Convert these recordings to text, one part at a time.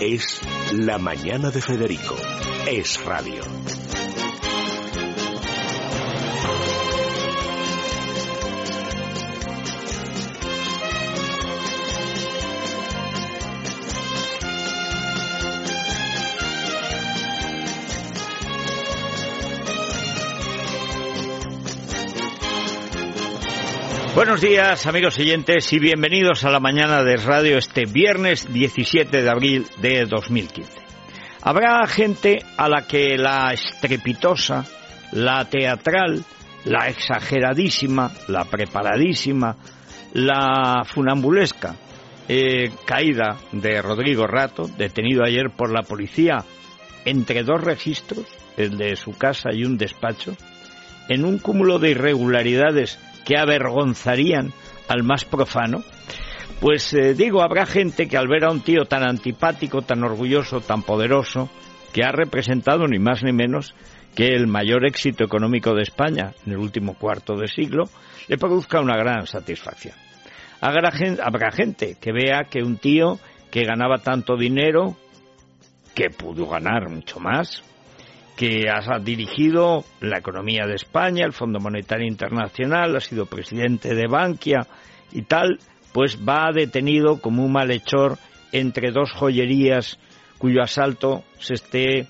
Es La Mañana de Federico. Es radio. Buenos días, amigos oyentes, y bienvenidos a La Mañana de Radio este viernes 17 de abril de 2015. Habrá gente a la que la estrepitosa, la teatral, la exageradísima, la preparadísima, la funambulesca caída de Rodrigo Rato, detenido ayer por la policía entre dos registros, el de su casa y un despacho, en un cúmulo de irregularidades que avergonzarían al más profano, pues habrá gente que al ver a un tío tan antipático, tan orgulloso, tan poderoso, que ha representado ni más ni menos que el mayor éxito económico de España en el último cuarto de siglo, le produzca una gran satisfacción. Habrá gente que vea que un tío que ganaba tanto dinero, que pudo ganar mucho más, que ha dirigido la economía de España, el Fondo Monetario Internacional, ha sido presidente de Bankia y tal, pues va detenido como un malhechor entre dos joyerías cuyo asalto se esté,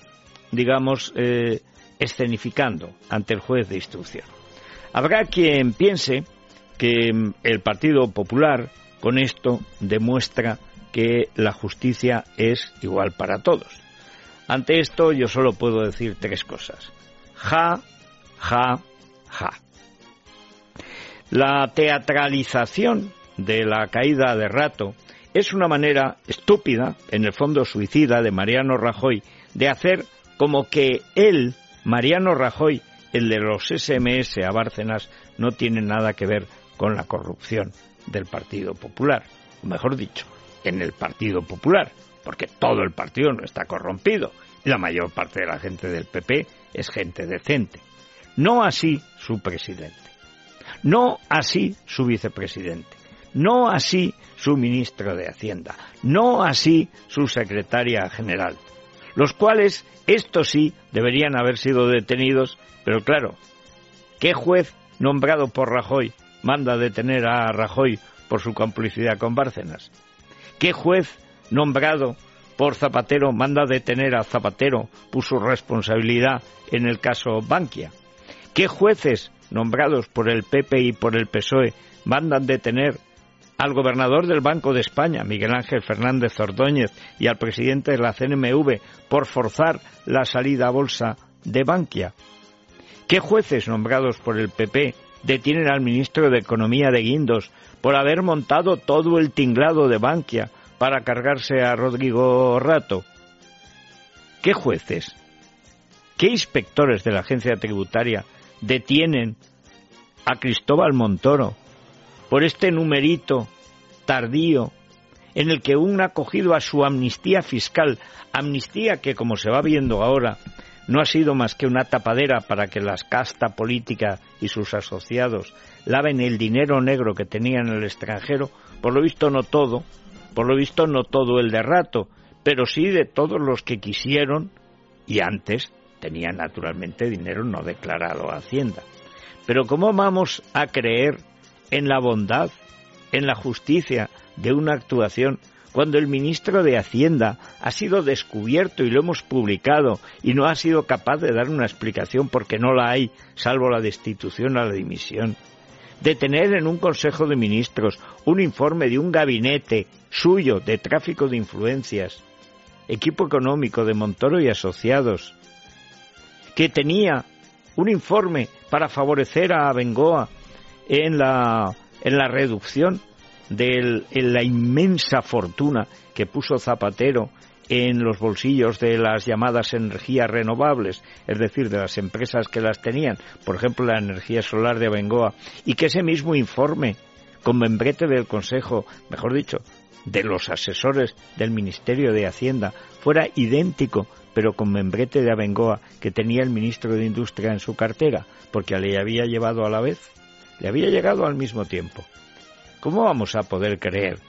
escenificando ante el juez de instrucción. Habrá quien piense que el Partido Popular con esto demuestra que la justicia es igual para todos. Ante esto yo solo puedo decir tres cosas. Ja, ja, ja. La teatralización de la caída de Rato es una manera estúpida, en el fondo suicida, de Mariano Rajoy, de hacer como que él, Mariano Rajoy, el de los SMS a Bárcenas, no tiene nada que ver con la corrupción del Partido Popular. O mejor dicho, en el Partido Popular, porque todo el partido no está corrompido y la mayor parte de la gente del PP es gente decente. No así su presidente, no así su vicepresidente, no así su ministro de Hacienda, no así su secretaria general, los cuales, estos sí, deberían haber sido detenidos, pero claro, ¿qué juez nombrado por Rajoy manda detener a Rajoy por su complicidad con Bárcenas? ¿Qué juez nombrado por Zapatero manda detener a Zapatero por su responsabilidad en el caso Bankia? ¿Qué jueces nombrados por el PP y por el PSOE mandan detener al gobernador del Banco de España, Miguel Ángel Fernández Ordóñez, y al presidente de la CNMV por forzar la salida a bolsa de Bankia? ¿Qué jueces nombrados por el PP detienen al ministro de Economía de Guindos por haber montado todo el tinglado de Bankia para cargarse a Rodrigo Rato? ¿Qué jueces, qué inspectores de la agencia tributaria detienen a Cristóbal Montoro por este numerito tardío en el que uno ha cogido a su amnistía fiscal, amnistía que, como se va viendo ahora, no ha sido más que una tapadera para que la casta política y sus asociados laven el dinero negro que tenían en el extranjero? Por lo visto no todo el de Rato, pero sí de todos los que quisieron y antes tenían naturalmente dinero no declarado a Hacienda. Pero ¿cómo vamos a creer en la bondad, en la justicia de una actuación cuando el ministro de Hacienda ha sido descubierto y lo hemos publicado y no ha sido capaz de dar una explicación porque no la hay, salvo la destitución a la dimisión? De tener en un Consejo de Ministros un informe de un gabinete suyo de tráfico de influencias, equipo económico de Montoro y Asociados, que tenía un informe para favorecer a Abengoa en la reducción de la inmensa fortuna que puso Zapatero en los bolsillos de las llamadas energías renovables, es decir, de las empresas que las tenían, por ejemplo la energía solar de Abengoa, y que ese mismo informe, con membrete del Consejo, mejor dicho, de los asesores del Ministerio de Hacienda, fuera idéntico, pero con membrete de Abengoa que tenía el ministro de Industria en su cartera, porque le había llevado a la vez, le había llegado al mismo tiempo. ¿Cómo vamos a poder creer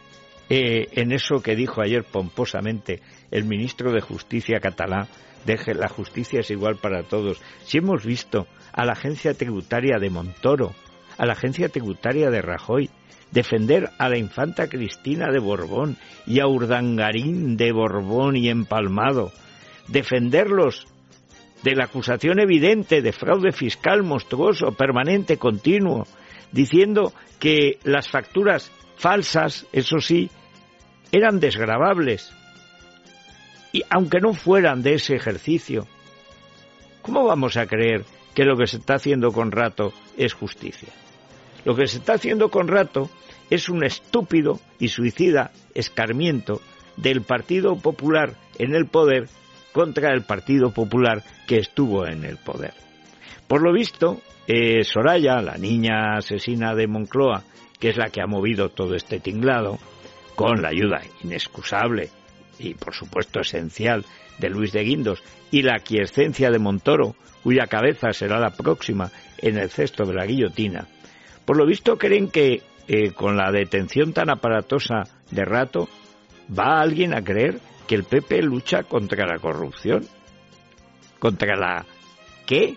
en eso que dijo ayer pomposamente el ministro de Justicia catalán, de que la justicia es igual para todos. Si hemos visto a la agencia tributaria de Montoro, a la agencia tributaria de Rajoy, defender a la infanta Cristina de Borbón y a Urdangarín de Borbón y empalmado, defenderlos de la acusación evidente de fraude fiscal monstruoso, permanente, continuo, diciendo que las facturas falsas, eso sí, eran desgravables, y aunque no fueran de ese ejercicio, ¿cómo vamos a creer que lo que se está haciendo con Rato es justicia? Lo que se está haciendo con Rato es un estúpido y suicida escarmiento del Partido Popular en el poder contra el Partido Popular que estuvo en el poder. Por lo visto, Soraya, la niña asesina de Moncloa, que es la que ha movido todo este tinglado, con la ayuda inexcusable y por supuesto esencial de Luis de Guindos y la aquiescencia de Montoro, cuya cabeza será la próxima en el cesto de la guillotina, por lo visto creen que con la detención tan aparatosa de Rato va alguien a creer que el PP lucha contra la corrupción. ¿Contra la qué?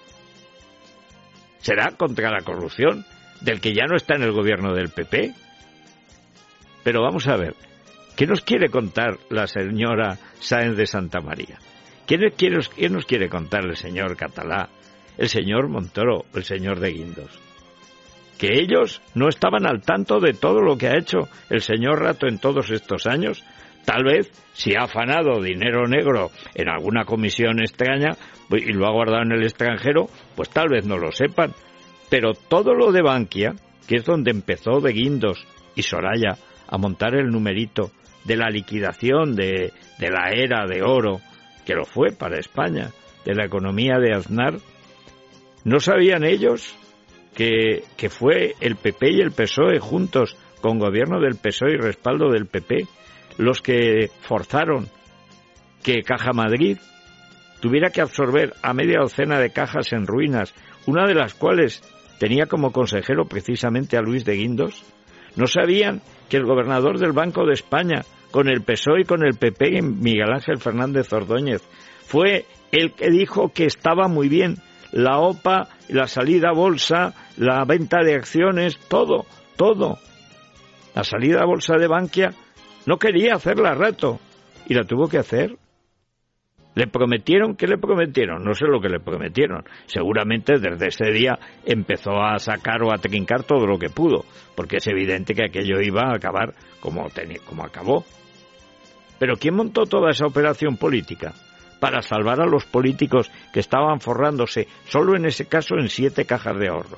¿Será contra la corrupción del que ya no está en el gobierno del PP? Pero vamos a ver, ¿qué nos quiere contar la señora Sáenz de Santamaría? ¿Qué nos quiere contar el señor Catalá, el señor Montoro, el señor de Guindos? ¿Que ellos no estaban al tanto de todo lo que ha hecho el señor Rato en todos estos años? Tal vez, si ha afanado dinero negro en alguna comisión extraña y lo ha guardado en el extranjero, pues tal vez no lo sepan. Pero todo lo de Bankia, que es donde empezó de Guindos y Soraya a montar el numerito de la liquidación de la era de oro, que lo fue para España, de la economía de Aznar, ¿no sabían ellos que fue el PP y el PSOE juntos, con gobierno del PSOE y respaldo del PP, los que forzaron que Caja Madrid tuviera que absorber a media docena de cajas en ruinas, una de las cuales tenía como consejero precisamente a Luis de Guindos? ¿No sabían que el gobernador del Banco de España, con el PSOE y con el PP, Miguel Ángel Fernández Ordóñez, fue el que dijo que estaba muy bien la OPA, la salida a bolsa, la venta de acciones, todo? La salida a bolsa de Bankia no quería hacerla Rato y la tuvo que hacer. ¿Le prometieron? ¿Qué le prometieron? No sé lo que le prometieron. Seguramente desde ese día empezó a sacar o a trincar todo lo que pudo, porque es evidente que aquello iba a acabar como acabó. Pero ¿quién montó toda esa operación política? Para salvar a los políticos que estaban forrándose, solo en ese caso, en 7 cajas de ahorro.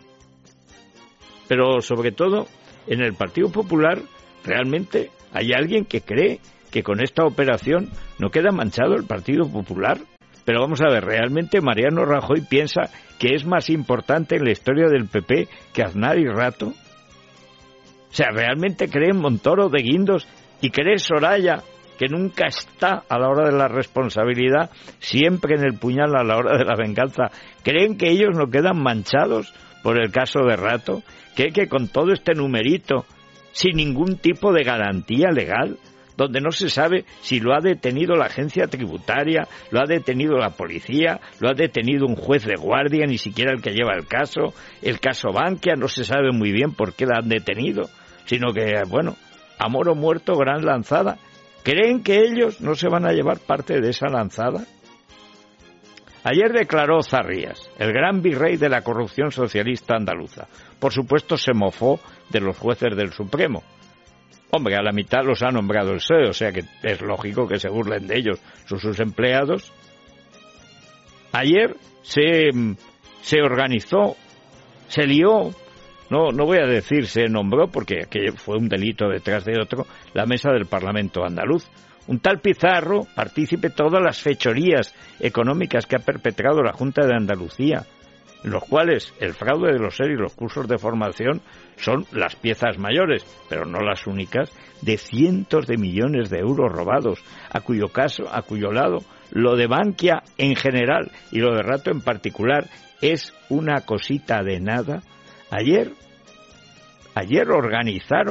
Pero sobre todo, en el Partido Popular, realmente hay alguien que cree que con esta operación no queda manchado el Partido Popular. Pero vamos a ver, ¿realmente Mariano Rajoy piensa que es más importante en la historia del PP que Aznar y Rato? O sea, ¿realmente creen Montoro, de Guindos, y cree Soraya, que nunca está a la hora de la responsabilidad, siempre en el puñal a la hora de la venganza? ¿Creen que ellos no quedan manchados por el caso de Rato? ¿Creen que con todo este numerito, sin ningún tipo de garantía legal, donde no se sabe si lo ha detenido la agencia tributaria, lo ha detenido la policía, lo ha detenido un juez de guardia, ni siquiera el que lleva el caso Bankia, no se sabe muy bien por qué la han detenido, sino que, bueno, a moro muerto, gran lanzada? ¿Creen que ellos no se van a llevar parte de esa lanzada? Ayer declaró Zarrías, el gran virrey de la corrupción socialista andaluza. Por supuesto se mofó de los jueces del Supremo. Hombre, a la mitad los ha nombrado el PSOE, o sea que es lógico que se burlen de ellos, son sus empleados. Ayer se organizó, se lió, no voy a decir se nombró porque aquello fue un delito detrás de otro, la mesa del Parlamento andaluz. Un tal Pizarro, partícipe de todas las fechorías económicas que ha perpetrado la Junta de Andalucía, en los cuales el fraude de los SER y los cursos de formación son las piezas mayores, pero no las únicas, de cientos de millones de euros robados, a cuyo lado lo de Bankia en general y lo de Rato en particular es una cosita de nada. Ayer organizaron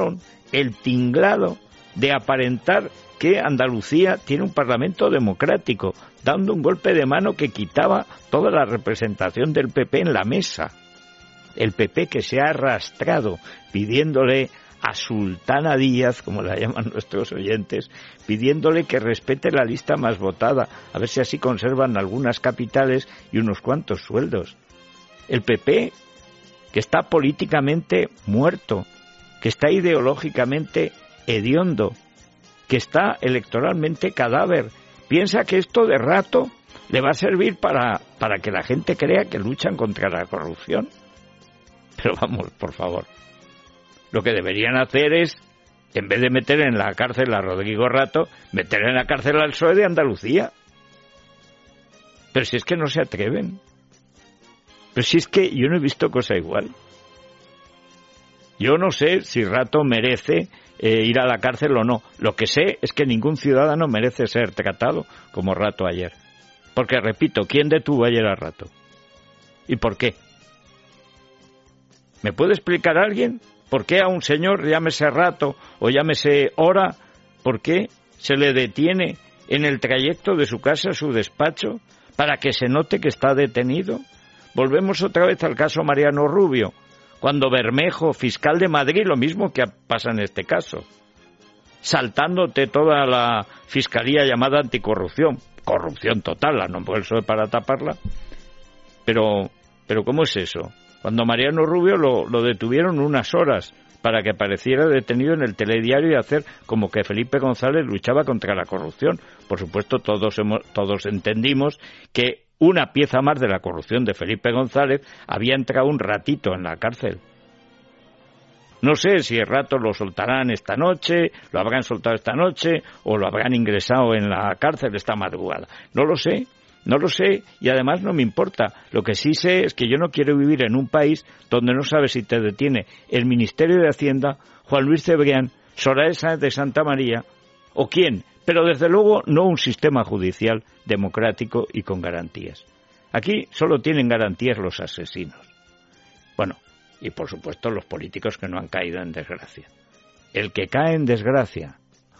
el tinglado de aparentar que Andalucía tiene un parlamento democrático, dando un golpe de mano que quitaba toda la representación del PP en la mesa. El PP que se ha arrastrado pidiéndole a Sultana Díaz, como la llaman nuestros oyentes, pidiéndole que respete la lista más votada, a ver si así conservan algunas capitales y unos cuantos sueldos. El PP, que está políticamente muerto, que está ideológicamente hediondo, que está electoralmente cadáver, piensa que esto de rato le va a servir para que la gente crea que luchan contra la corrupción. Pero vamos, por favor. Lo que deberían hacer es, en vez de meter en la cárcel a Rodrigo Rato, meter en la cárcel al PSOE de Andalucía. Pero si es que no se atreven. Pero si es que yo no he visto cosa igual. Yo no sé si Rato merece ir a la cárcel o no. Lo que sé es que ningún ciudadano merece ser tratado como Rato ayer. Porque, repito, ¿quién detuvo ayer a Rato? ¿Y por qué? ¿Me puede explicar alguien por qué a un señor, llámese Rato o llámese Hora, por qué se le detiene en el trayecto de su casa a su despacho para que se note que está detenido? Volvemos otra vez al caso Mariano Rubio, cuando Bermejo, fiscal de Madrid, lo mismo que pasa en este caso, saltándote toda la fiscalía llamada anticorrupción, corrupción total, la nombró el PSOE para taparla, pero ¿cómo es eso? Cuando Mariano Rubio lo detuvieron unas horas para que apareciera detenido en el telediario y hacer como que Felipe González luchaba contra la corrupción. Por supuesto, todos entendimos que una pieza más de la corrupción de Felipe González había entrado un ratito en la cárcel. No sé si el Rato lo soltarán esta noche, lo habrán soltado esta noche o lo habrán ingresado en la cárcel esta madrugada. No lo sé y además no me importa. Lo que sí sé es que yo no quiero vivir en un país donde no sabes si te detiene el Ministerio de Hacienda, Juan Luis Cebrián, Soraya Sáenz de Santa María o quién, pero desde luego no un sistema judicial democrático y con garantías. Aquí solo tienen garantías los asesinos. Bueno, y por supuesto los políticos que no han caído en desgracia. El que cae en desgracia,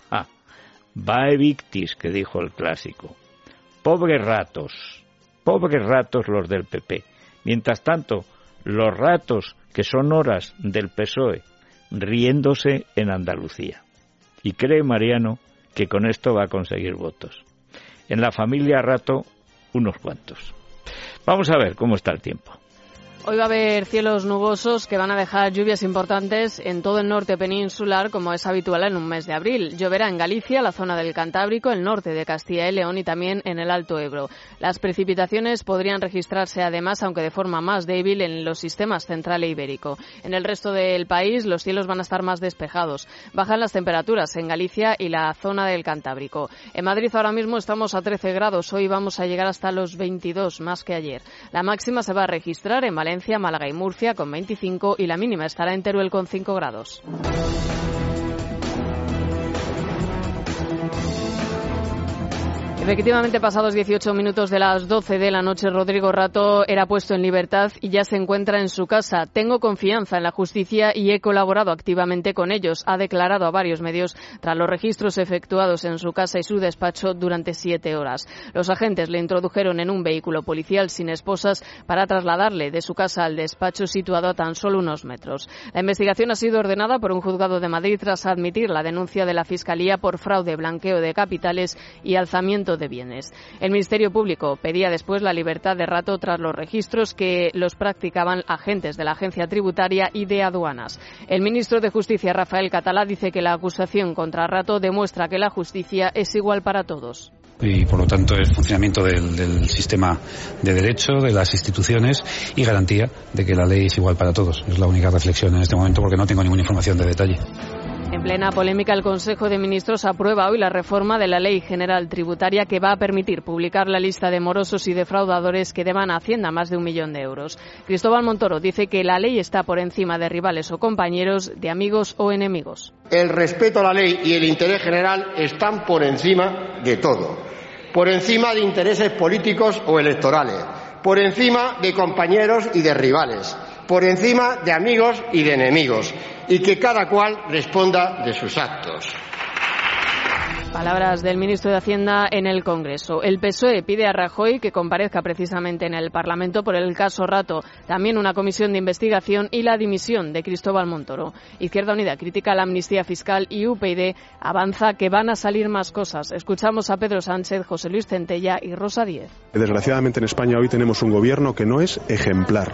vae victis, que dijo el clásico. Pobres ratos los del PP. Mientras tanto, los ratos que son horas del PSOE riéndose en Andalucía. Y cree Mariano que con esto va a conseguir votos. En la familia Rato, unos cuantos. Vamos a ver cómo está el tiempo. Hoy va a haber cielos nubosos que van a dejar lluvias importantes en todo el norte peninsular, como es habitual en un mes de abril. Lloverá en Galicia, la zona del Cantábrico, el norte de Castilla y León y también en el Alto Ebro. Las precipitaciones podrían registrarse además, aunque de forma más débil, en los sistemas central e ibérico. En el resto del país los cielos van a estar más despejados. Bajan las temperaturas en Galicia y la zona del Cantábrico. En Madrid ahora mismo estamos a 13 grados. Hoy vamos a llegar hasta los 22, más que ayer. La máxima se va a registrar en Valencia, Málaga y Murcia con 25 y la mínima estará en Teruel con 5 grados. Efectivamente, pasados 18 minutos de las 12 de la noche, Rodrigo Rato era puesto en libertad y ya se encuentra en su casa. Tengo confianza en la justicia y he colaborado activamente con ellos, ha declarado a varios medios tras los registros efectuados en su casa y su despacho durante 7 horas. Los agentes le introdujeron en un vehículo policial sin esposas para trasladarle de su casa al despacho situado a tan solo unos metros. La investigación ha sido ordenada por un juzgado de Madrid tras admitir la denuncia de la Fiscalía por fraude, blanqueo de capitales y alzamiento de bienes. El Ministerio Público pedía después la libertad de Rato tras los registros que los practicaban agentes de la Agencia Tributaria y de Aduanas. El ministro de Justicia, Rafael Catalá, dice que la acusación contra Rato demuestra que la justicia es igual para todos. Y por lo tanto el funcionamiento del sistema de derecho, de las instituciones y garantía de que la ley es igual para todos. Es la única reflexión en este momento porque no tengo ninguna información de detalle. En plena polémica, el Consejo de Ministros aprueba hoy la reforma de la Ley General Tributaria que va a permitir publicar la lista de morosos y defraudadores que deban a Hacienda más de 1 millón de euros. Cristóbal Montoro dice que la ley está por encima de rivales o compañeros, de amigos o enemigos. El respeto a la ley y el interés general están por encima de todo. Por encima de intereses políticos o electorales. Por encima de compañeros y de rivales. Por encima de amigos y de enemigos. y que cada cual responda de sus actos. Palabras del ministro de Hacienda en el Congreso. El PSOE pide a Rajoy que comparezca precisamente en el Parlamento por el caso Rato, también una comisión de investigación y la dimisión de Cristóbal Montoro. Izquierda Unida critica la amnistía fiscal y UPyD avanza que van a salir más cosas. Escuchamos a Pedro Sánchez, José Luis Centella y Rosa Díez. Desgraciadamente en España hoy tenemos un gobierno que no es ejemplar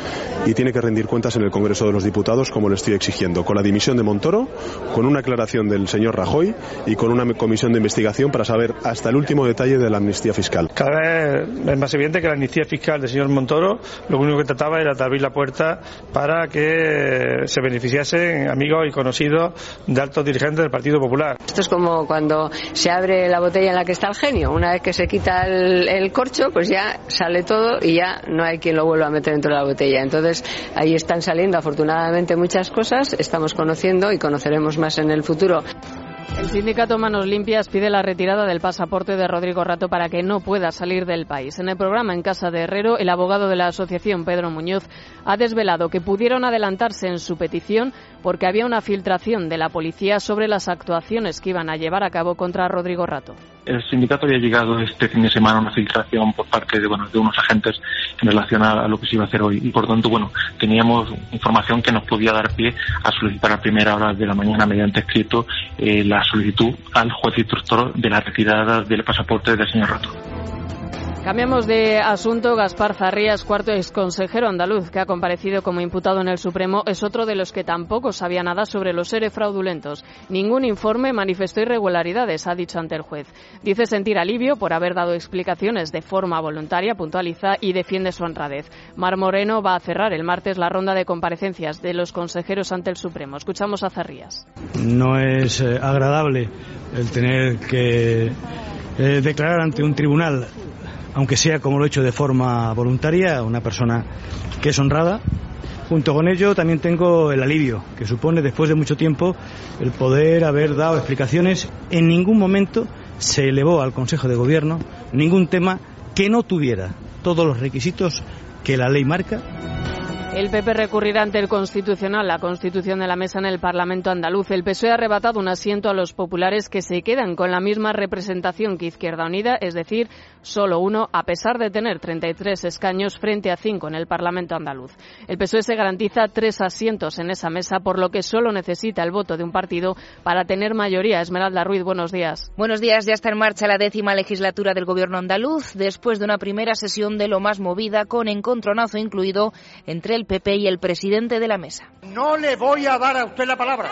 y tiene que rendir cuentas en el Congreso de los Diputados, como le estoy exigiendo, con la dimisión de Montoro, con una aclaración del señor Rajoy y con una comisión de investigación para saber hasta el último detalle de la amnistía fiscal. Cada vez es más evidente que la amnistía fiscal del señor Montoro lo único que trataba era de abrir la puerta para que se beneficiasen amigos y conocidos de altos dirigentes del Partido Popular. Esto es como cuando se abre la botella en la que está el genio. Una vez que se quita el corcho, pues ya sale todo y ya no hay quien lo vuelva a meter dentro de la botella. Entonces ahí están saliendo afortunadamente muchas cosas, estamos conociendo y conoceremos más en el futuro. El sindicato Manos Limpias pide la retirada del pasaporte de Rodrigo Rato para que no pueda salir del país. En el programa En Casa de Herrero, el abogado de la asociación, Pedro Muñoz, ha desvelado que pudieron adelantarse en su petición porque había una filtración de la policía sobre las actuaciones que iban a llevar a cabo contra Rodrigo Rato. El sindicato había llegado este fin de semana a una filtración por parte de unos agentes en relación a lo que se iba a hacer hoy y por tanto teníamos información que nos podía dar pie a solicitar a primera hora de la mañana mediante escrito la solicitud al juez instructor de la retirada del pasaporte del señor Rato. Cambiamos de asunto. Gaspar Zarrías, cuarto exconsejero andaluz que ha comparecido como imputado en el Supremo, es otro de los que tampoco sabía nada sobre los ERE fraudulentos. Ningún informe manifestó irregularidades, ha dicho ante el juez. Dice sentir alivio por haber dado explicaciones de forma voluntaria, puntualiza y defiende su honradez. Mar Moreno va a cerrar el martes la ronda de comparecencias de los consejeros ante el Supremo. Escuchamos a Zarrías. No es agradable el tener que declarar ante un tribunal, aunque sea como lo he hecho de forma voluntaria, una persona que es honrada. Junto con ello también tengo el alivio que supone, después de mucho tiempo, el poder haber dado explicaciones. En ningún momento se elevó al Consejo de Gobierno ningún tema que no tuviera todos los requisitos que la ley marca. El PP recurrirá ante el Constitucional la constitución de la mesa en el Parlamento andaluz. El PSOE ha arrebatado un asiento a los populares que se quedan con la misma representación que Izquierda Unida, es decir, solo uno, a pesar de tener 33 escaños frente a 5 en el Parlamento andaluz. El PSOE se garantiza 3 asientos en esa mesa, por lo que solo necesita el voto de un partido para tener mayoría. Esmeralda Ruiz, buenos días. Buenos días. Ya está en marcha la 10ª legislatura del Gobierno andaluz, después de una primera sesión de lo más movida, con encontronazo incluido entre el PP y el presidente de la mesa. No le voy a dar a usted la palabra.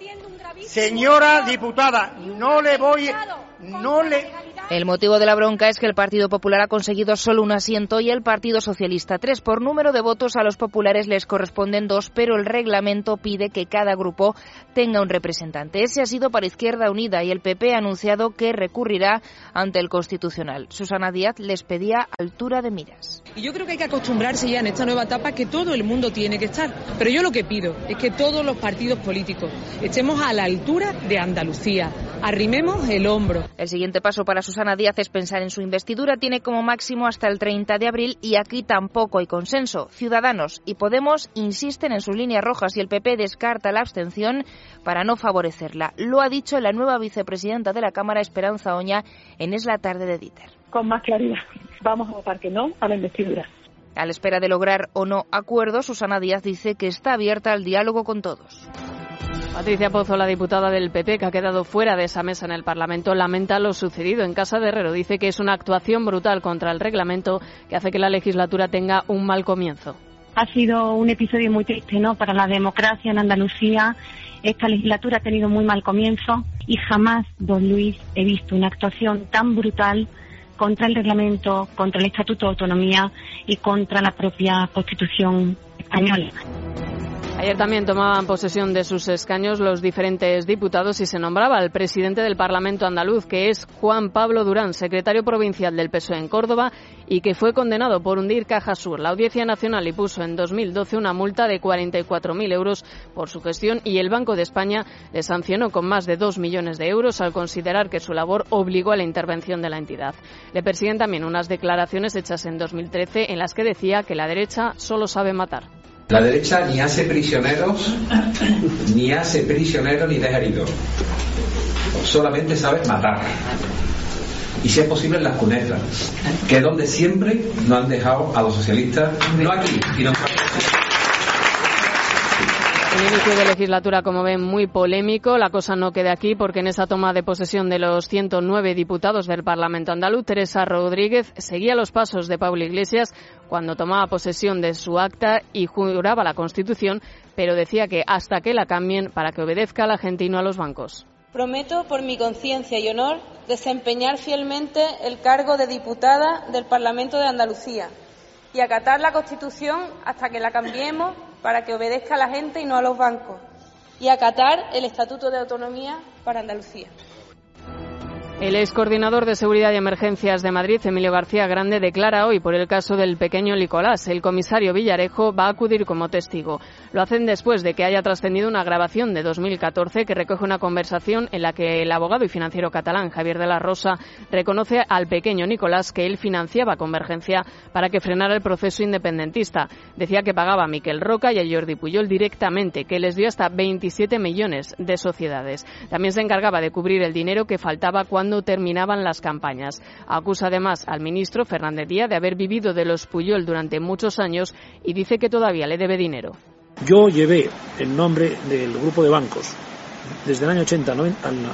Señora diputada, El motivo de la bronca es que el Partido Popular ha conseguido solo un asiento y el Partido Socialista 3. Por número de votos a los populares les corresponden 2, pero el reglamento pide que cada grupo tenga un representante. Ese ha sido para Izquierda Unida y el PP ha anunciado que recurrirá ante el Constitucional. Susana Díaz les pedía altura de miras. Y yo creo que hay que acostumbrarse ya en esta nueva etapa que todo el mundo tiene que estar. Pero yo lo que pido es que todos los partidos políticos estemos a la altura de Andalucía. Arrimemos el hombro. El siguiente paso para Susana Díaz es pensar en su investidura. Tiene como máximo hasta el 30 de abril y aquí tampoco hay consenso. Ciudadanos y Podemos insisten en sus líneas rojas y el PP descarta la abstención para no favorecerla. Lo ha dicho la nueva vicepresidenta de la Cámara, Esperanza Oña, en Es la tarde de Dieter. Con más claridad. Vamos a votar que no a la investidura. A la espera de lograr o no acuerdos, Susana Díaz dice que está abierta al diálogo con todos. Patricia Pozo, la diputada del PP, que ha quedado fuera de esa mesa en el Parlamento, lamenta lo sucedido en Casa de Herrero. Dice que es una actuación brutal contra el reglamento que hace que la legislatura tenga un mal comienzo. Ha sido un episodio muy triste, ¿no?, para la democracia en Andalucía. Esta legislatura ha tenido muy mal comienzo y jamás, don Luis, he visto una actuación tan brutal contra el reglamento, contra el Estatuto de Autonomía y contra la propia Constitución española. Ayer también tomaban posesión de sus escaños los diferentes diputados y se nombraba al presidente del Parlamento andaluz, que es Juan Pablo Durán, secretario provincial del PSOE en Córdoba y que fue condenado por hundir Caja Sur. La Audiencia Nacional le puso en 2012 una multa de 44.000 euros por su gestión y el Banco de España le sancionó con más de 2 millones de euros al considerar que su labor obligó a la intervención de la entidad. Le persiguen también unas declaraciones hechas en 2013 en las que decía que la derecha solo sabe matar. La derecha ni hace prisioneros, ni deja heridos. Solamente sabe matar. Y si es posible en las cunetas, que es donde siempre nos han dejado a los socialistas, no aquí, sino en Un inicio de legislatura, como ven, muy polémico. La cosa no queda aquí porque en esa toma de posesión de los 109 diputados del Parlamento andaluz, Teresa Rodríguez seguía los pasos de Pablo Iglesias cuando tomaba posesión de su acta y juraba la Constitución, pero decía que hasta que la cambien para que obedezca a la gente y no a los bancos. Prometo, por mi conciencia y honor, desempeñar fielmente el cargo de diputada del Parlamento de Andalucía y acatar la Constitución hasta que la cambiemos para que obedezca a la gente y no a los bancos, y acatar el Estatuto de Autonomía para Andalucía. El ex coordinador de Seguridad y Emergencias de Madrid, Emilio García Grande, declara hoy por el caso del pequeño Nicolás. El comisario Villarejo va a acudir como testigo. Lo hacen después de que haya trascendido una grabación de 2014 que recoge una conversación en la que el abogado y financiero catalán Javier de la Rosa reconoce al pequeño Nicolás que él financiaba Convergencia para que frenara el proceso independentista. Decía que pagaba a Miquel Roca y a Jordi Pujol directamente, que les dio hasta 27 millones de sociedades. También se encargaba de cubrir el dinero que faltaba cuando terminaban las campañas. Acusa además al ministro Fernández Díaz de haber vivido de los Pujol durante muchos años y dice que todavía le debe dinero. Yo llevé en nombre del grupo de bancos desde el año 80 al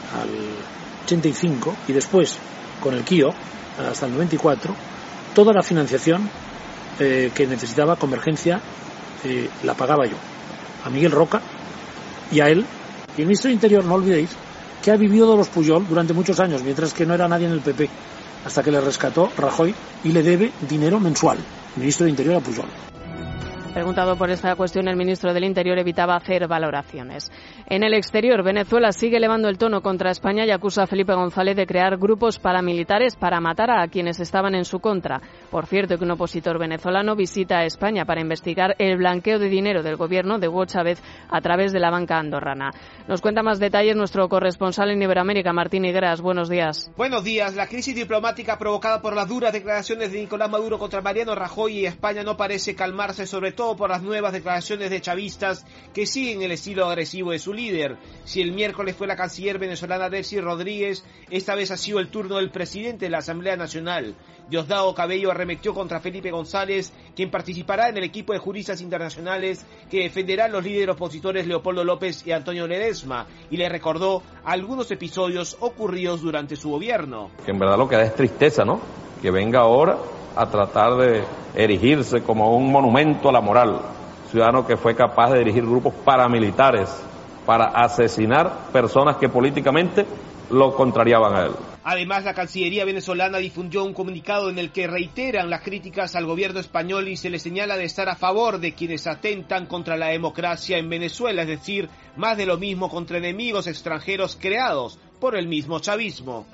85 y después con el KIO hasta el 94 toda la financiación que necesitaba Convergencia, la pagaba yo, a Miguel Roca y a él. Y el ministro de Interior, no olvidéis, que ha vivido de los Pujol durante muchos años, mientras que no era nadie en el PP, hasta que le rescató Rajoy y le debe dinero mensual, el ministro de Interior a Pujol. Preguntado por esta cuestión, el ministro del Interior evitaba hacer valoraciones. En el exterior, Venezuela sigue elevando el tono contra España y acusa a Felipe González de crear grupos paramilitares para matar a quienes estaban en su contra. Por cierto, que un opositor venezolano visita a España para investigar el blanqueo de dinero del gobierno de Hugo Chávez a través de la banca andorrana. Nos cuenta más detalles nuestro corresponsal en Iberoamérica, Martín Higueras. Buenos días. Buenos días. La crisis diplomática provocada por las duras declaraciones de Nicolás Maduro contra Mariano Rajoy y España no parece calmarse, sobre todo por las nuevas declaraciones de chavistas que siguen el estilo agresivo de su líder. Si el miércoles fue la canciller venezolana Delcy Rodríguez, esta vez ha sido el turno del presidente de la Asamblea Nacional. Diosdado Cabello arremetió contra Felipe González, quien participará en el equipo de juristas internacionales que defenderán los líderes opositores Leopoldo López y Antonio Ledesma, y le recordó algunos episodios ocurridos durante su gobierno. Que en verdad lo que da es tristeza, ¿no? Que venga ahora a tratar de erigirse como un monumento a la moral. Ciudadano que fue capaz de dirigir grupos paramilitares para asesinar personas que políticamente lo contrariaban a él. Además, la Cancillería venezolana difundió un comunicado en el que reiteran las críticas al gobierno español y se le señala de estar a favor de quienes atentan contra la democracia en Venezuela, es decir, más de lo mismo contra enemigos extranjeros creados por el mismo chavismo.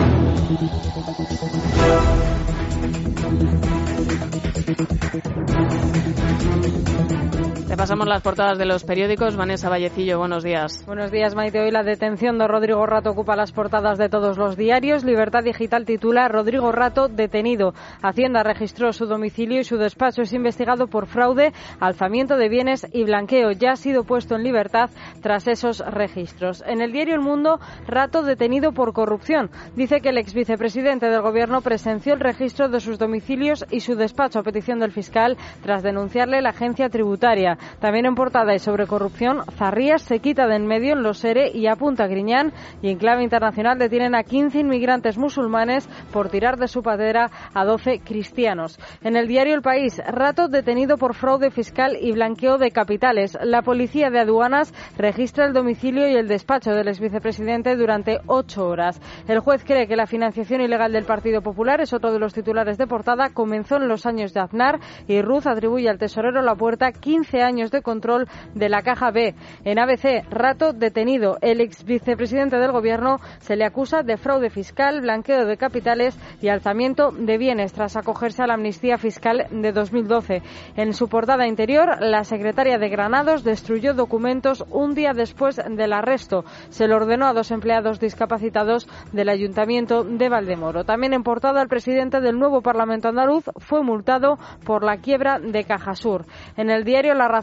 Repasamos las portadas de los periódicos. Vanessa Vallecillo, buenos días. Buenos días, Maite. Hoy la detención de Rodrigo Rato ocupa las portadas de todos los diarios. Libertad Digital titula: Rodrigo Rato detenido. Hacienda registró su domicilio y su despacho es investigado por fraude, alzamiento de bienes y blanqueo. Ya ha sido puesto en libertad tras esos registros. En el diario El Mundo, Rato detenido por corrupción. Dice que el exvicepresidente del Gobierno presenció el registro de sus domicilios y su despacho a petición del fiscal tras denunciarle la agencia tributaria. También en portada y sobre corrupción, Zarrías se quita de en medio en los ERE y apunta a Griñán, y en clave internacional detienen a 15 inmigrantes musulmanes por tirar de su patera a 12 cristianos. En el diario El País, Rato detenido por fraude fiscal y blanqueo de capitales. La policía de aduanas registra el domicilio y el despacho del exvicepresidente durante 8 horas. El juez cree que la financiación ilegal del Partido Popular, es otro de los titulares de portada, comenzó en los años de Aznar, y Ruz atribuye al tesorero La Puerta 15 años de control de la Caja B. En ABC, Rato detenido. El ex vicepresidente del Gobierno se le acusa de fraude fiscal, blanqueo de capitales y alzamiento de bienes tras acogerse a la amnistía fiscal de 2012. En su portada interior, la secretaria de Granados destruyó documentos un día después del arresto. Se lo ordenó a 2 empleados discapacitados del Ayuntamiento de Valdemoro. También en portada, el presidente del nuevo Parlamento andaluz fue multado por la quiebra de Cajasur. En el diario La Razón,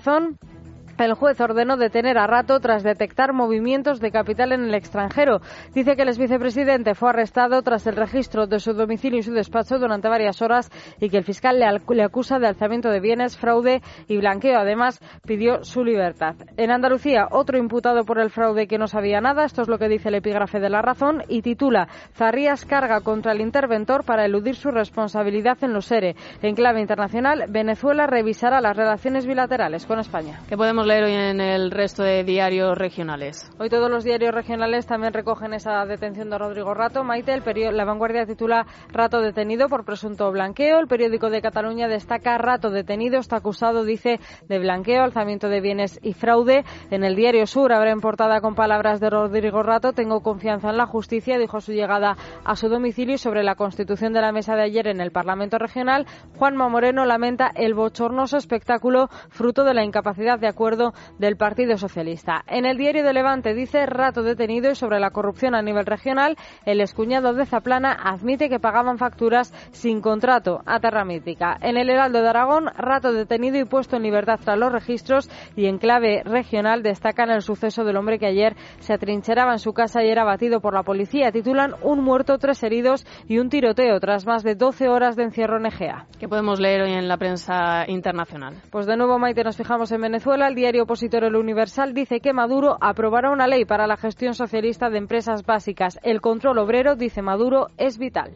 Razón, el juez ordenó detener a Rato tras detectar movimientos de capital en el extranjero. Dice que el exvicepresidente fue arrestado tras el registro de su domicilio y su despacho durante varias horas y que el fiscal le acusa de alzamiento de bienes, fraude y blanqueo. Además, pidió su libertad. En Andalucía, otro imputado por el fraude que no sabía nada. Esto es lo que dice el epígrafe de La Razón y titula: Zarrías carga contra el interventor para eludir su responsabilidad en los ERE. En clave internacional, Venezuela revisará las relaciones bilaterales con España. ¿Qué podemos leer hoy en el resto de diarios regionales? Hoy todos los diarios regionales también recogen esa detención de Rodrigo Rato. Maite, La Vanguardia titula: Rato detenido por presunto blanqueo. El periódico de Cataluña destaca: Rato detenido, está acusado, dice, de blanqueo, alzamiento de bienes y fraude. En el diario Sur abre en portada con palabras de Rodrigo Rato: tengo confianza en la justicia, dijo a su llegada a su domicilio. Y sobre la constitución de la mesa de ayer en el Parlamento Regional, Juanma Moreno lamenta el bochornoso espectáculo fruto de la incapacidad de acuerdo del Partido Socialista. En el diario de Levante dice: Rato detenido. Y sobre la corrupción a nivel regional, el excuñado de Zaplana admite que pagaban facturas sin contrato a Terra Mítica. En el Heraldo de Aragón, Rato detenido y puesto en libertad tras los registros. Y en clave regional destacan el suceso del hombre que ayer se atrincheraba en su casa y era abatido por la policía. Titulan: un muerto, 3 heridos y un tiroteo tras más de 12 horas de encierro en Egea. ¿Qué podemos leer hoy en la prensa internacional? Pues de nuevo, Maite, nos fijamos en Venezuela. El diario opositor El Universal dice que Maduro aprobará una ley para la gestión socialista de empresas básicas. El control obrero, dice Maduro, es vital.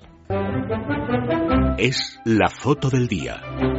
Es la foto del día.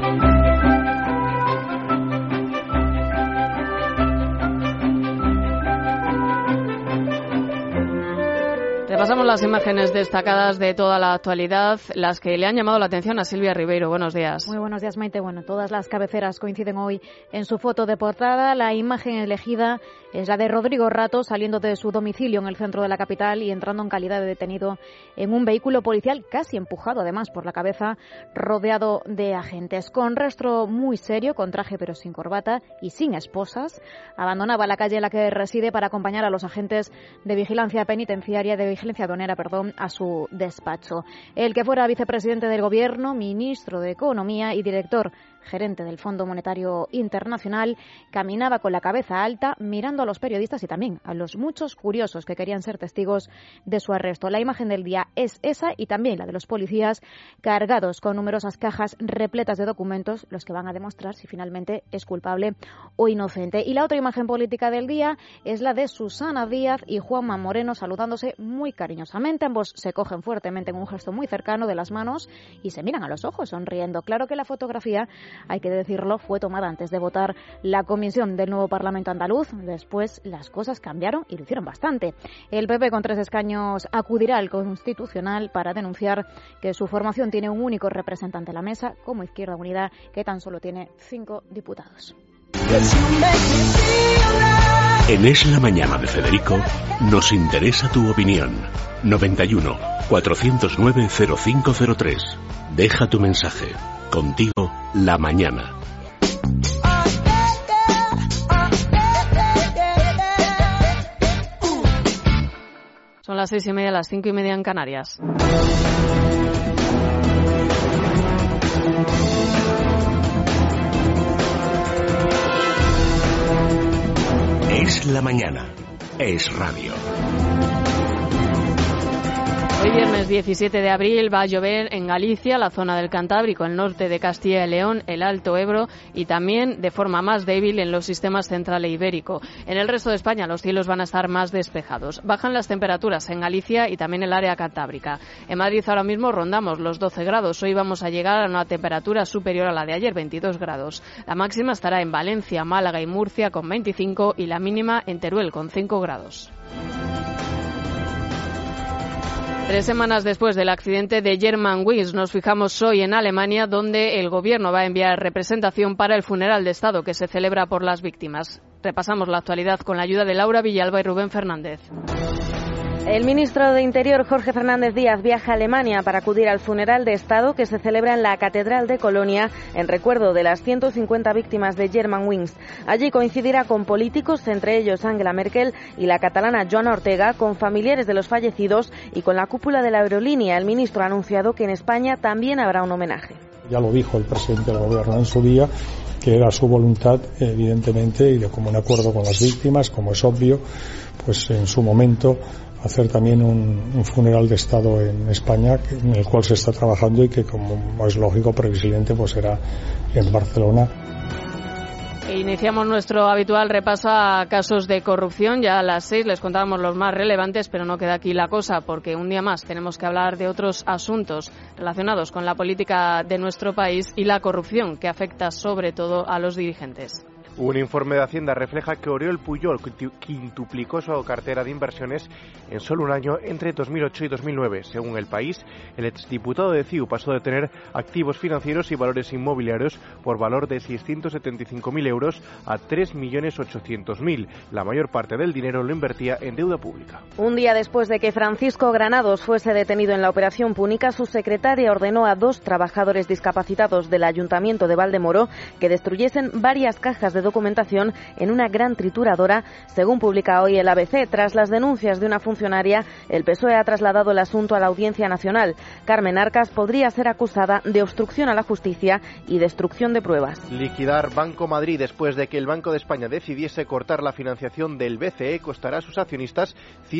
Repasamos las imágenes destacadas de toda la actualidad, las que le han llamado la atención a Silvia Ribeiro. Buenos días. Muy buenos días, Maite. Bueno, todas las cabeceras coinciden hoy en su foto de portada. La imagen elegida es la de Rodrigo Rato saliendo de su domicilio en el centro de la capital y entrando en calidad de detenido en un vehículo policial, casi empujado además por la cabeza, rodeado de agentes. Con rostro muy serio, con traje pero sin corbata y sin esposas, abandonaba la calle en la que reside para acompañar a los agentes de vigilancia penitenciaria, de vigilancia aduanera, a su despacho. El que fuera vicepresidente del Gobierno, ministro de Economía y director gerente del Fondo Monetario Internacional, caminaba con la cabeza alta mirando a los periodistas y también a los muchos curiosos que querían ser testigos de su arresto. La imagen del día es esa y también la de los policías cargados con numerosas cajas repletas de documentos, los que van a demostrar si finalmente es culpable o inocente. Y la otra imagen política del día es la de Susana Díaz y Juanma Moreno saludándose muy cariñosamente. Ambos se cogen fuertemente en un gesto muy cercano de las manos y se miran a los ojos sonriendo. Claro que la fotografía, hay que decirlo, fue tomada antes de votar la comisión del nuevo Parlamento andaluz. Después las cosas cambiaron y lo hicieron bastante. El PP con 3 escaños acudirá al Constitucional para denunciar que su formación tiene un único representante en la mesa, como Izquierda Unida, que tan solo tiene 5 diputados. En Es la Mañana de Federico nos interesa tu opinión. 91 409 0503. Deja tu mensaje. Contigo, La Mañana. Son las 6:30, las 5:30 en Canarias. Es la Mañana. Es radio. Hoy viernes 17 de abril va a llover en Galicia, la zona del Cantábrico, el norte de Castilla y León, el Alto Ebro y también de forma más débil en los sistemas central e ibérico. En el resto de España los cielos van a estar más despejados. Bajan las temperaturas en Galicia y también en el área cantábrica. En Madrid ahora mismo rondamos los 12 grados. Hoy vamos a llegar a una temperatura superior a la de ayer, 22 grados. La máxima estará en Valencia, Málaga y Murcia con 25 y la mínima en Teruel con 5 grados. 3 semanas después del accidente de Germanwings, nos fijamos hoy en Alemania, donde el gobierno va a enviar representación para el funeral de Estado que se celebra por las víctimas. Repasamos la actualidad con la ayuda de Laura Villalba y Rubén Fernández. El ministro de Interior, Jorge Fernández Díaz, viaja a Alemania para acudir al funeral de Estado que se celebra en la Catedral de Colonia en recuerdo de las 150 víctimas de Germanwings. Allí coincidirá con políticos, entre ellos Angela Merkel y la catalana Joana Ortega, con familiares de los fallecidos y con la cúpula de la aerolínea. El ministro ha anunciado que en España también habrá un homenaje. Ya lo dijo el presidente del gobierno en su día, que era su voluntad, evidentemente, y de común acuerdo con las víctimas, como es obvio, pues en su momento hacer también un funeral de Estado en España, en el cual se está trabajando y que, como es lógico, previsiblemente pues será en Barcelona. Iniciamos nuestro habitual repaso a casos de corrupción. Ya a las 6 les contábamos los más relevantes, pero no queda aquí la cosa, porque un día más tenemos que hablar de otros asuntos relacionados con la política de nuestro país y la corrupción, que afecta sobre todo a los dirigentes. Un informe de Hacienda refleja que Oriol Pujol quintuplicó su cartera de inversiones en solo un año entre 2008 y 2009. Según El País, el exdiputado de CiU pasó de tener activos financieros y valores inmobiliarios por valor de 675.000 euros a 3.800.000. La mayor parte del dinero lo invertía en deuda pública. Un día después de que Francisco Granados fuese detenido en la Operación Púnica, su secretaria ordenó a 2 trabajadores discapacitados del Ayuntamiento de Valdemoro que destruyesen varias cajas de documentación en una gran trituradora, según publica hoy el ABC. Tras las denuncias de una funcionaria, el PSOE ha trasladado el asunto a la Audiencia Nacional. Carmen Arcas podría ser acusada de obstrucción a la justicia y destrucción de pruebas. Liquidar Banco Madrid después de que el Banco de España decidiese cortar la financiación del BCE costará a sus accionistas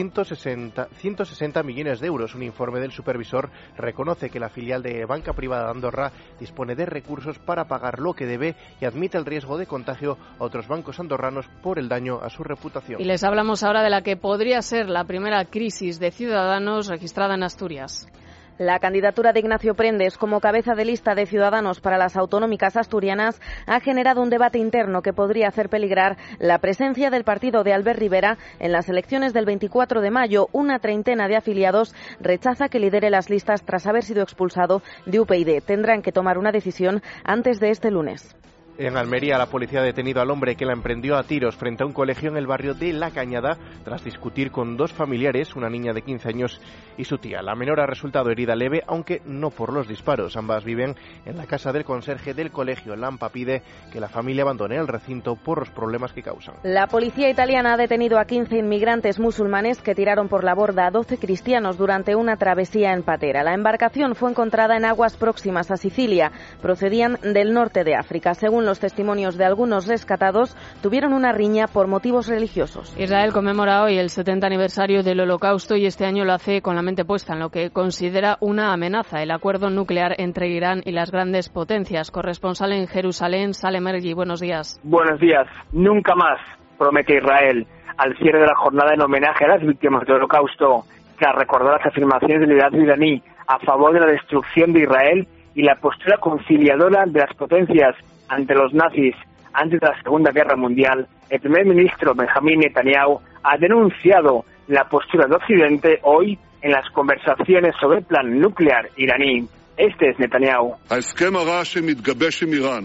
160 millones de euros. Un informe del supervisor reconoce que la filial de banca privada de Andorra dispone de recursos para pagar lo que debe y admite el riesgo de contagio a otros bancos andorranos por el daño a su reputación. Y les hablamos ahora de la que podría ser la primera crisis de Ciudadanos registrada en Asturias. La candidatura de Ignacio Prendes como cabeza de lista de Ciudadanos para las autonómicas asturianas ha generado un debate interno que podría hacer peligrar la presencia del partido de Albert Rivera en las elecciones del 24 de mayo. Una treintena de afiliados rechaza que lidere las listas tras haber sido expulsado de UPyD. Tendrán que tomar una decisión antes de este lunes. En Almería, la policía ha detenido al hombre que la emprendió a tiros frente a un colegio en el barrio de La Cañada tras discutir con 2 familiares, una niña de 15 años y su tía. La menor ha resultado herida leve, aunque no por los disparos. Ambas viven en la casa del conserje del colegio. Lampa pide que la familia abandone el recinto por los problemas que causan. La policía italiana ha detenido a 15 inmigrantes musulmanes que tiraron por la borda a 12 cristianos durante una travesía en patera. La embarcación fue encontrada en aguas próximas a Sicilia. Procedían del norte de África. Según los testimonios de algunos rescatados, tuvieron una riña por motivos religiosos. Israel conmemora hoy el 70 aniversario del Holocausto y este año lo hace con la mente puesta en lo que considera una amenaza, el acuerdo nuclear entre Irán y las grandes potencias. Corresponsal en Jerusalén, Salem Ergi, buenos días. Buenos días. Nunca más, promete Israel, al cierre de la jornada en homenaje a las víctimas del Holocausto, tras recordar las afirmaciones del liderazgo iraní a favor de la destrucción de Israel y la postura conciliadora de las potencias ante los nazis antes de la Segunda Guerra Mundial. El primer ministro Benjamín Netanyahu ha denunciado la postura de Occidente hoy en las conversaciones sobre el plan nuclear iraní. Este es Netanyahu. ההסכם הרע שמתגבש עם איראן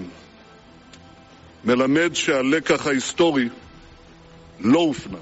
מלמד שהלקח ההיסטורי לא הופנם.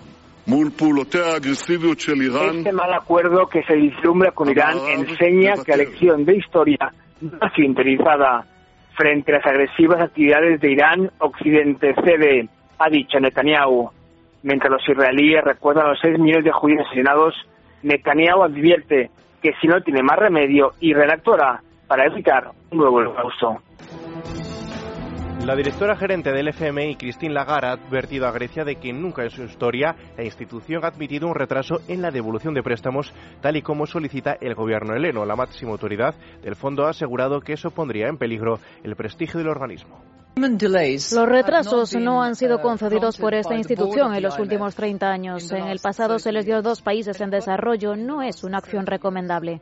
Este mal acuerdo que se vislumbra con Irán enseña que la lección de historia no ha sido interiorizada. Frente a las agresivas actividades de Irán, Occidente cede, ha dicho Netanyahu. Mientras los israelíes recuerdan a los 6 millones de judíos asesinados, Netanyahu advierte que si no tiene más remedio, Israel actuará para evitar un nuevo holocausto. La directora gerente del FMI, Christine Lagarde, ha advertido a Grecia de que nunca en su historia la institución ha admitido un retraso en la devolución de préstamos, tal y como solicita el gobierno heleno. La máxima autoridad del fondo ha asegurado que eso pondría en peligro el prestigio del organismo. Los retrasos no han sido concedidos por esta institución en los últimos 30 años. En el pasado se les dio a 2 países en desarrollo. No es una acción recomendable.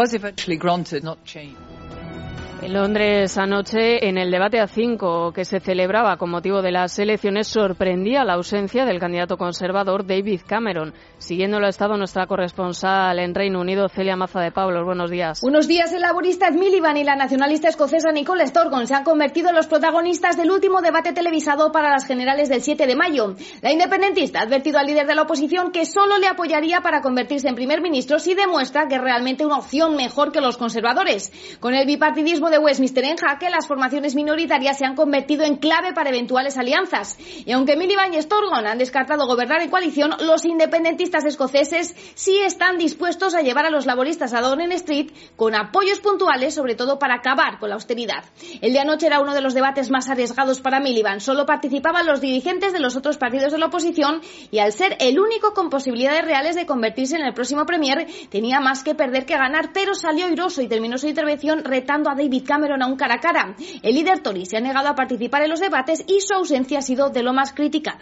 En Londres anoche, en el debate A5 que se celebraba con motivo de las elecciones, sorprendía la ausencia del candidato conservador David Cameron. Siguiéndolo ha estado nuestra corresponsal en Reino Unido, Celia Maza de Pablos. Buenos días. Buenos días. El laborista Ed Miliband y la nacionalista escocesa Nicola Sturgeon se han convertido en los protagonistas del último debate televisado para las generales del 7 de mayo. La independentista ha advertido al líder de la oposición que solo le apoyaría para convertirse en primer ministro si demuestra que es realmente una opción mejor que los conservadores. Con el bipartidismo de Westminster en jaque, las formaciones minoritarias se han convertido en clave para eventuales alianzas. Y aunque Miliband y Sturgeon han descartado gobernar en coalición, los independentistas escoceses sí están dispuestos a llevar a los laboristas a Downing Street con apoyos puntuales, sobre todo para acabar con la austeridad. El de anoche era uno de los debates más arriesgados para Miliband. Solo participaban los dirigentes de los otros partidos de la oposición y al ser el único con posibilidades reales de convertirse en el próximo premier, tenía más que perder que ganar, pero salió airoso y terminó su intervención retando a David Cameron a un cara a cara. El líder Tory se ha negado a participar en los debates y su ausencia ha sido de lo más criticada.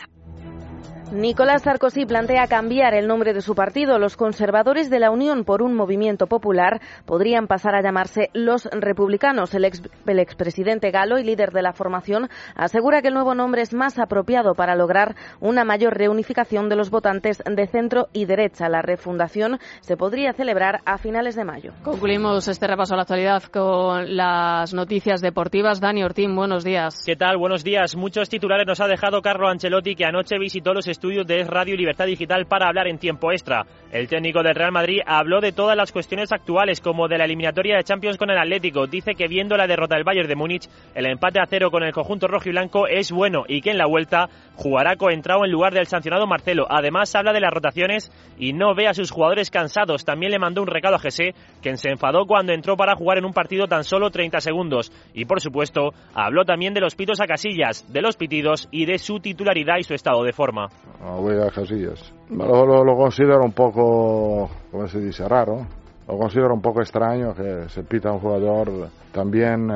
Nicolás Sarkozy plantea cambiar el nombre de su partido. Los conservadores de la Unión por un Movimiento Popular podrían pasar a llamarse Los Republicanos. El expresidente galo y líder de la formación asegura que el nuevo nombre es más apropiado para lograr una mayor reunificación de los votantes de centro y derecha. La refundación se podría celebrar a finales de mayo. Concluimos este repaso a la actualidad con las noticias deportivas. Dani Ortín, buenos días. ¿Qué tal? Buenos días. Muchos titulares nos ha dejado Carlo Ancelotti, que anoche visitó los estudios de Radio Libertad Digital para hablar en tiempo extra. El técnico del Real Madrid habló de todas las cuestiones actuales, como de la eliminatoria de Champions con el Atlético. Dice que viendo la derrota del Bayern de Múnich, el empate a 0 con el conjunto rojiblanco es bueno y que en la vuelta jugará Coentrao en lugar del sancionado Marcelo. Además habla de las rotaciones y no ve a sus jugadores cansados. También le mandó un recado a José, quien se enfadó cuando entró para jugar en un partido tan solo 30 segundos. Y por supuesto, habló también de los pitos a Casillas, de los pitidos y de su titularidad y su estado de forma. Voy a Casillas. Lo considero un poco, como se dice, raro. Lo considero un poco extraño que se pita a un jugador también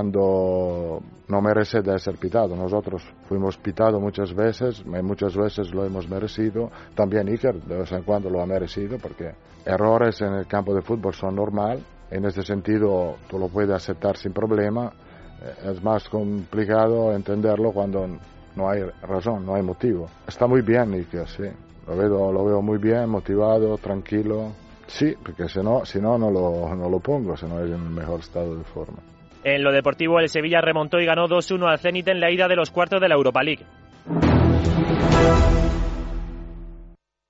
cuando no merece de ser pitado. Nosotros fuimos pitados muchas veces lo hemos merecido. También Iker de vez en cuando lo ha merecido, porque errores en el campo de fútbol son normal. En ese sentido tú lo puedes aceptar sin problema. Es más complicado entenderlo cuando no hay razón, no hay motivo. Está muy bien Iker, sí. Lo veo muy bien, motivado, tranquilo. Sí, porque si no lo pongo, si no es en el mejor estado de forma. En lo deportivo, el Sevilla remontó y ganó 2-1 al Zenit en la ida de los cuartos de la Europa League.